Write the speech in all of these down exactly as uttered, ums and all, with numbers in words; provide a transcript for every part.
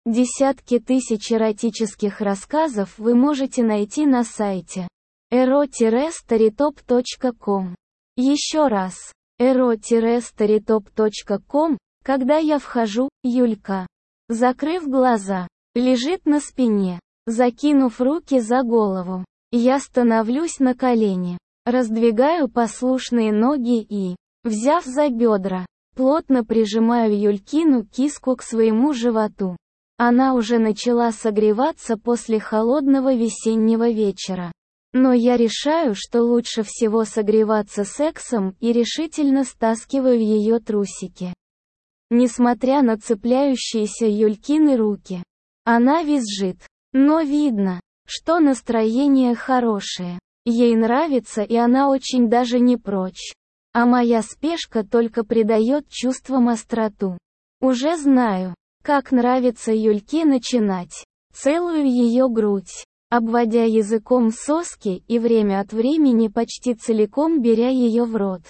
Десятки тысяч эротических рассказов вы можете найти на сайте эро старитоп точка ком. Еще раз, эро старитоп точка ком. Когда я вхожу, Юлька, закрыв глаза, лежит на спине, закинув руки за голову. Я становлюсь на колени, раздвигаю послушные ноги и, взяв за бедра, плотно прижимаю Юлькину киску к своему животу. Она уже начала согреваться после холодного весеннего вечера. Но я решаю, что лучше всего согреваться сексом, и решительно стаскиваю ее трусики. Несмотря на цепляющиеся Юлькины руки, она визжит. Но видно, что настроение хорошее. Ей нравится, и она очень даже не прочь. А моя спешка только придает чувствам остроту. Уже знаю, как нравится Юльке начинать. Целую ее грудь, обводя языком соски и время от времени почти целиком беря ее в рот.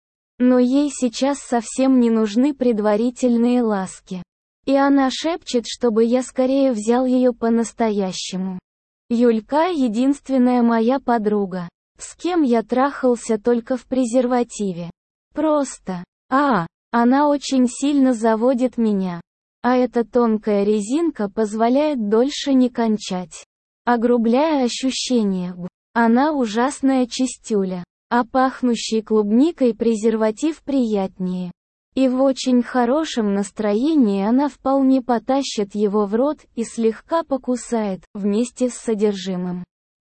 Но ей сейчас совсем не нужны предварительные ласки. И она шепчет, чтобы я скорее взял ее по-настоящему. Юлька — единственная моя подруга, с кем я трахался только в презервативе. Просто. А, она очень сильно заводит меня. А эта тонкая резинка позволяет дольше не кончать, огрубляя ощущения. Она ужасная чистюля. А пахнущий клубникой презерватив приятнее. И в очень хорошем настроении она вполне потащит его в рот и слегка покусает, вместе с содержимым.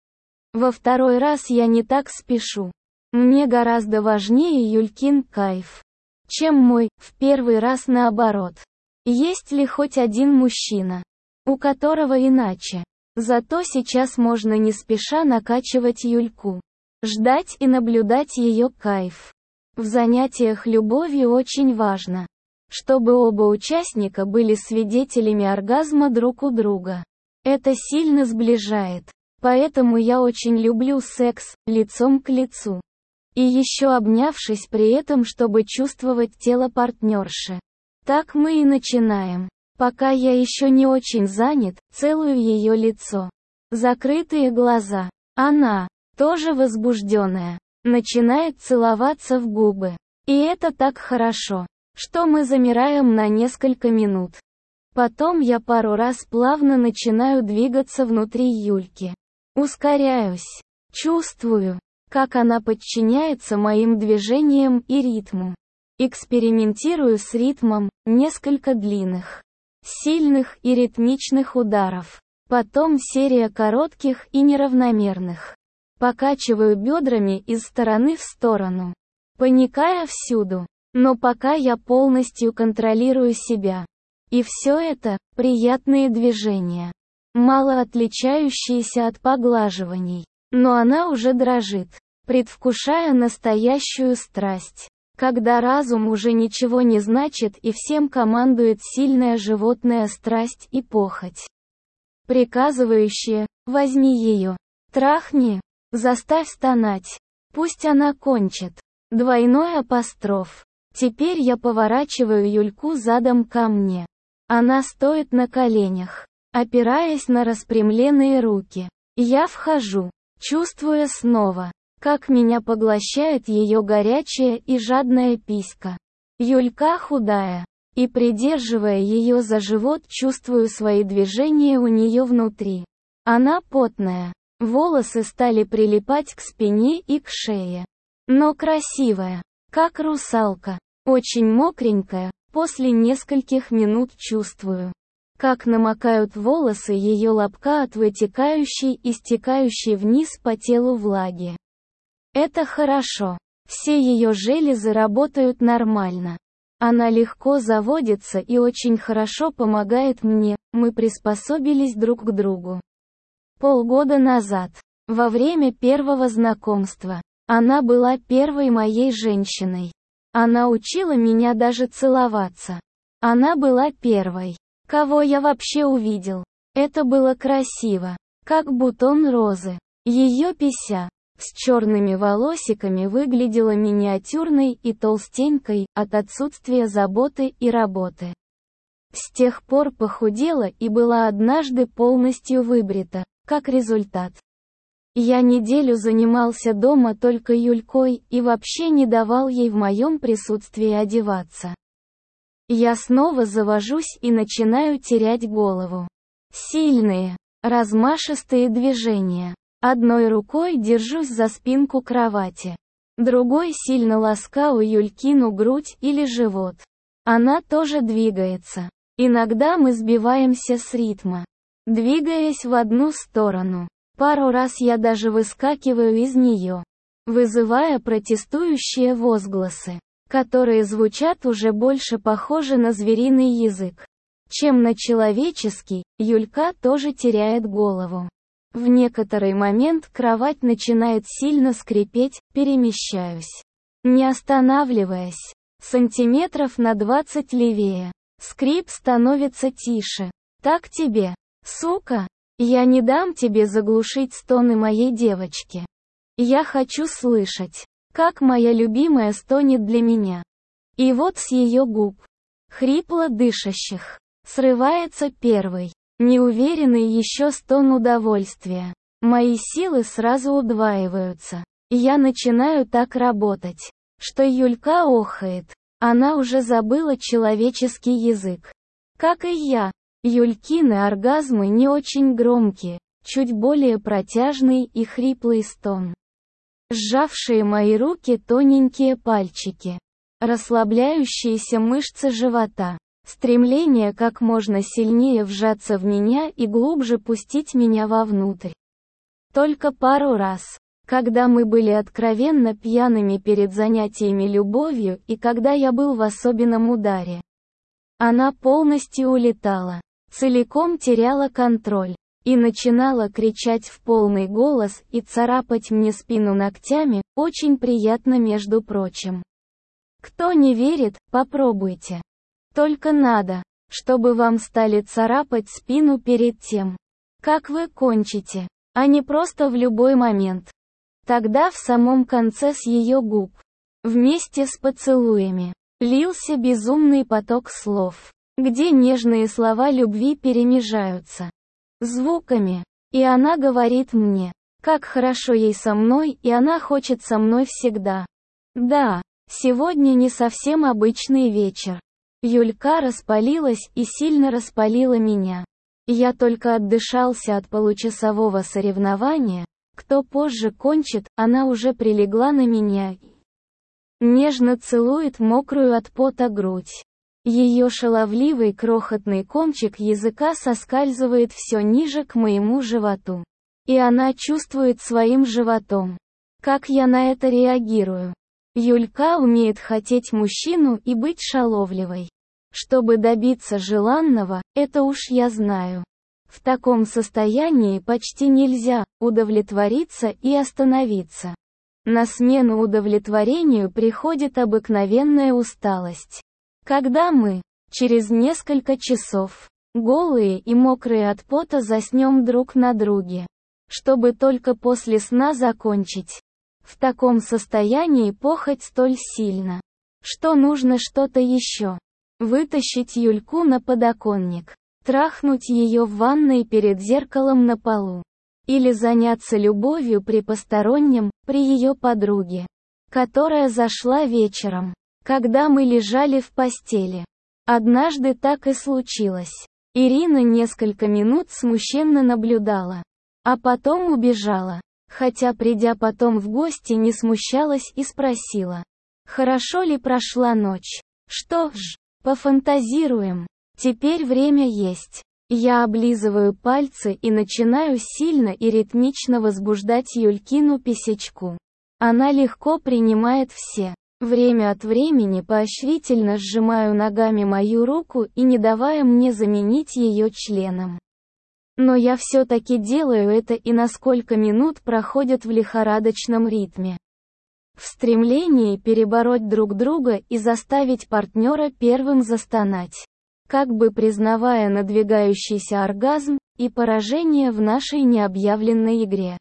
Во второй раз я не так спешу. Мне гораздо важнее Юлькин кайф, чем мой, в первый раз наоборот. Есть ли хоть один мужчина, у которого иначе? Зато сейчас можно не спеша накачивать Юльку. Ждать и наблюдать ее кайф. В занятиях любовью очень важно, чтобы оба участника были свидетелями оргазма друг у друга. Это сильно сближает. Поэтому я очень люблю секс, лицом к лицу. И еще обнявшись при этом, чтобы чувствовать тело партнерши. Так мы и начинаем. Пока я еще не очень занят, целую ее лицо. Закрытые глаза. Она, тоже возбужденная, начинает целоваться в губы. И это так хорошо, что мы замираем на несколько минут. Потом я пару раз плавно начинаю двигаться внутри Юльки. Ускоряюсь. Чувствую, как она подчиняется моим движениям и ритму. Экспериментирую с ритмом, несколько длинных, сильных и ритмичных ударов. Потом серия коротких и неравномерных. Покачиваю бедрами из стороны в сторону, поникая всюду. Но пока я полностью контролирую себя. И все это – приятные движения, мало отличающиеся от поглаживаний. Но она уже дрожит, предвкушая настоящую страсть. Когда разум уже ничего не значит и всем командует сильная животная страсть и похоть, приказывающая: возьми ее, трахни, заставь стонать, пусть она кончит. Двойной апостроф. Теперь я поворачиваю Юльку задом ко мне. Она стоит на коленях, опираясь на распрямленные руки. Я вхожу, чувствуя снова, как меня поглощает ее горячая и жадная писька. Юлька худая, и придерживая ее за живот, чувствую свои движения у нее внутри. Она потная, волосы стали прилипать к спине и к шее. Но красивая, как русалка, очень мокренькая. После нескольких минут чувствую, как намокают волосы ее лобка от вытекающей и стекающей вниз по телу влаги. Это хорошо. Все ее железы работают нормально. Она легко заводится и очень хорошо помогает мне. Мы приспособились друг к другу. Полгода назад, во время первого знакомства, она была первой моей женщиной. Она учила меня даже целоваться. Она была первой, кого я вообще увидел. Это было красиво, как бутон розы. Ее пися, с черными волосиками, выглядела миниатюрной и толстенькой, от отсутствия заботы и работы. С тех пор похудела и была однажды полностью выбрита. Как результат, я неделю занимался дома только Юлькой и вообще не давал ей в моем присутствии одеваться. Я снова завожусь и начинаю терять голову. Сильные, размашистые движения. Одной рукой держусь за спинку кровати. Другой сильно ласкаю Юлькину грудь или живот. Она тоже двигается. Иногда мы сбиваемся с ритма, двигаясь в одну сторону. Пару раз я даже выскакиваю из нее, вызывая протестующие возгласы, которые звучат уже больше похоже на звериный язык, чем на человеческий. Юлька тоже теряет голову. В некоторый момент кровать начинает сильно скрипеть, перемещаюсь, не останавливаясь, сантиметров на двадцать левее. Скрип становится тише. Так тебе, сука? Я не дам тебе заглушить стоны моей девочки. Я хочу слышать, как моя любимая стонет для меня. И вот с ее губ, хрипло дышащих, срывается первый, неуверенный еще стон удовольствия. Мои силы сразу удваиваются. Я начинаю так работать, что Юлька охает. Она уже забыла человеческий язык. Как и я. Юлькины оргазмы не очень громкие, чуть более протяжный и хриплый стон. Сжавшие мои руки тоненькие пальчики. Расслабляющиеся мышцы живота. Стремление как можно сильнее вжаться в меня и глубже пустить меня вовнутрь. Только пару раз. Когда мы были откровенно пьяными перед занятиями любовью и когда я был в особенном ударе. Она полностью улетала, целиком теряла контроль, и начинала кричать в полный голос и царапать мне спину ногтями, очень приятно между прочим. Кто не верит, попробуйте. Только надо, чтобы вам стали царапать спину перед тем, как вы кончите, а не просто в любой момент. Тогда в самом конце с ее губ, вместе с поцелуями, лился безумный поток слов, где нежные слова любви перемежаются звуками, и она говорит мне, как хорошо ей со мной, и она хочет со мной всегда. Да, сегодня не совсем обычный вечер. Юлька распалилась и сильно распалила меня. Я только отдышался от получасового соревнования. Кто позже кончит, она уже прилегла на меня и нежно целует мокрую от пота грудь. Ее шаловливый крохотный кончик языка соскальзывает все ниже к моему животу. И она чувствует своим животом, как я на это реагирую. Юлька умеет хотеть мужчину и быть шаловливой. Чтобы добиться желанного, это уж я знаю. В таком состоянии почти нельзя удовлетвориться и остановиться. На смену удовлетворению приходит обыкновенная усталость. Когда мы, через несколько часов, голые и мокрые от пота заснем друг на друге, чтобы только после сна закончить. В таком состоянии похоть столь сильна, что нужно что-то еще. Вытащить Юльку на подоконник. Трахнуть ее в ванной перед зеркалом на полу. Или заняться любовью при постороннем, при ее подруге, которая зашла вечером, когда мы лежали в постели. Однажды так и случилось. Ирина несколько минут смущенно наблюдала, а потом убежала, хотя придя потом в гости не смущалась и спросила, хорошо ли прошла ночь. Что ж, пофантазируем. Теперь время есть. Я облизываю пальцы и начинаю сильно и ритмично возбуждать Юлькину писечку. Она легко принимает все. Время от времени поощрительно сжимаю ногами мою руку и не давая мне заменить ее членом. Но я все-таки делаю это, и на сколько минут проходят в лихорадочном ритме. В стремлении перебороть друг друга и заставить партнера первым застонать, как бы признавая надвигающийся оргазм и поражение в нашей необъявленной игре.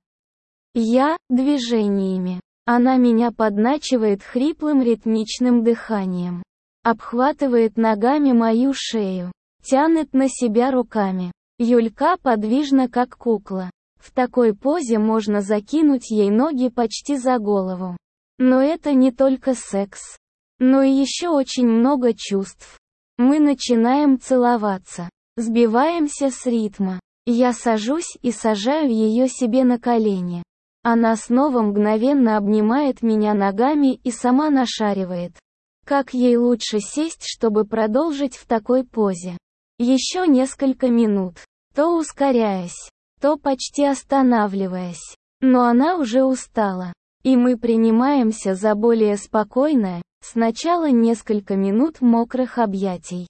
Я – движениями. Она меня подначивает хриплым ритмичным дыханием. Обхватывает ногами мою шею. Тянет на себя руками. Юлька подвижна как кукла. В такой позе можно закинуть ей ноги почти за голову. Но это не только секс. Но и еще очень много чувств. Мы начинаем целоваться. Сбиваемся с ритма. Я сажусь и сажаю ее себе на колени. Она снова мгновенно обнимает меня ногами и сама нашаривает, как ей лучше сесть, чтобы продолжить в такой позе. Еще несколько минут, то ускоряясь, то почти останавливаясь. Но она уже устала. И мы принимаемся за более спокойное, сначала несколько минут мокрых объятий.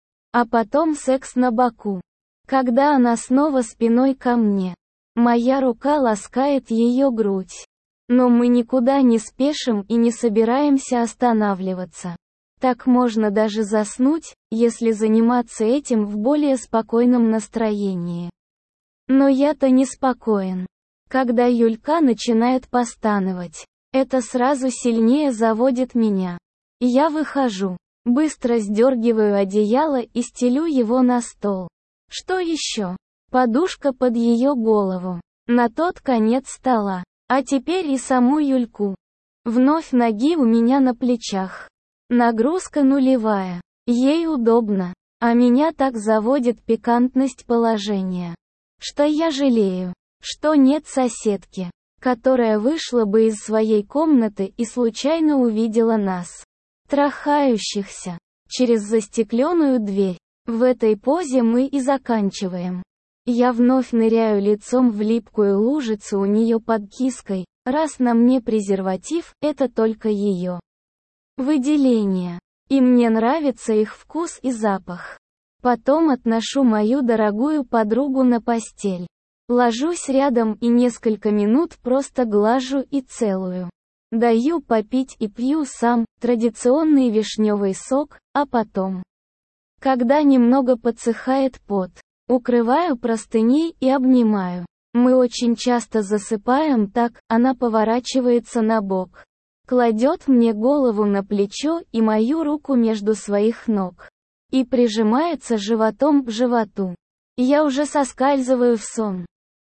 А потом секс на боку. Когда она снова спиной ко мне. Моя рука ласкает ее грудь. Но мы никуда не спешим и не собираемся останавливаться. Так можно даже заснуть, если заниматься этим в более спокойном настроении. Но я-то не спокоен. Когда Юлька начинает постановать, это сразу сильнее заводит меня. Я выхожу, быстро сдергиваю одеяло и стелю его на стол. Что еще? Подушка под ее голову. На тот конец стола. А теперь и саму Юльку. Вновь ноги у меня на плечах. Нагрузка нулевая. Ей удобно. А меня так заводит пикантность положения. Что я жалею, что нет соседки, которая вышла бы из своей комнаты и случайно увидела нас, трахающихся, через застекленную дверь. В этой позе мы и заканчиваем. Я вновь ныряю лицом в липкую лужицу у нее под киской, раз на мне презерватив, это только ее выделение. И мне нравится их вкус и запах. Потом отношу мою дорогую подругу на постель. Ложусь рядом и несколько минут просто глажу и целую. Даю попить и пью сам, традиционный вишневый сок, а потом, когда немного подсыхает пот, укрываю простыней и обнимаю. Мы очень часто засыпаем так, она поворачивается на бок. Кладет мне голову на плечо и мою руку между своих ног. И прижимается животом к животу. Я уже соскальзываю в сон.